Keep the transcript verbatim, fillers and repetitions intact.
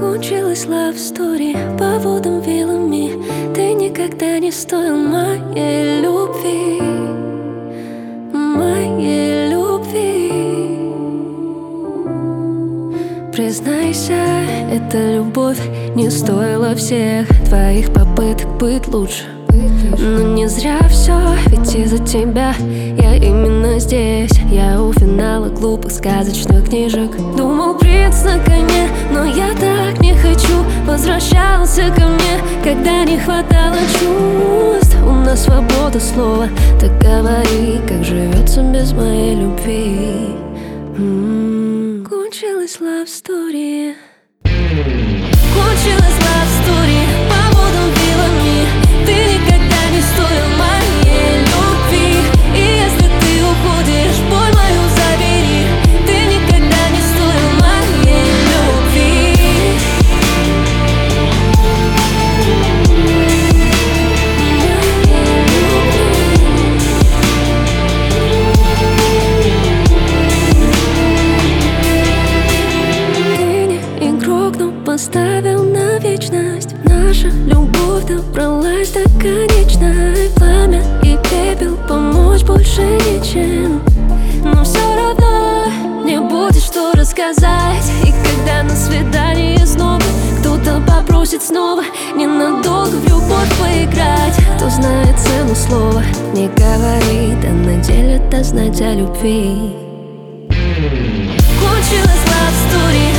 Кончилась love story по водам вилами. Ты никогда не стоил моей любви, моей любви. Признайся, эта любовь не стоила всех твоих попыток быть лучше. Но не зря все, ведь из-за тебя я именно здесь. Я у финала глупых сказочных книжек. Думал, принц на коне, но я так не хочу. Возвращался ко мне, когда не хватало чувств. У нас свобода слова, так говори, как живется без моей любви. М-м-м. Кончилась love story. Кончилась love story по водам вилами. Ты никогда не стоил моей любви. И если ты уходишь, боль мою забери. Ты никогда не стоил моей любви. Ты не игрок, но поставил на вечность. Наша любовь добралась до конечной. Пламя и пепел, помочь больше ничем. Но все равно не будет что рассказать. И когда на свидании снова кто-то попросит снова ненадолго в любовь поиграть, кто знает цену слова, не говорит, а на деле даст знать о любви. Кончилась love story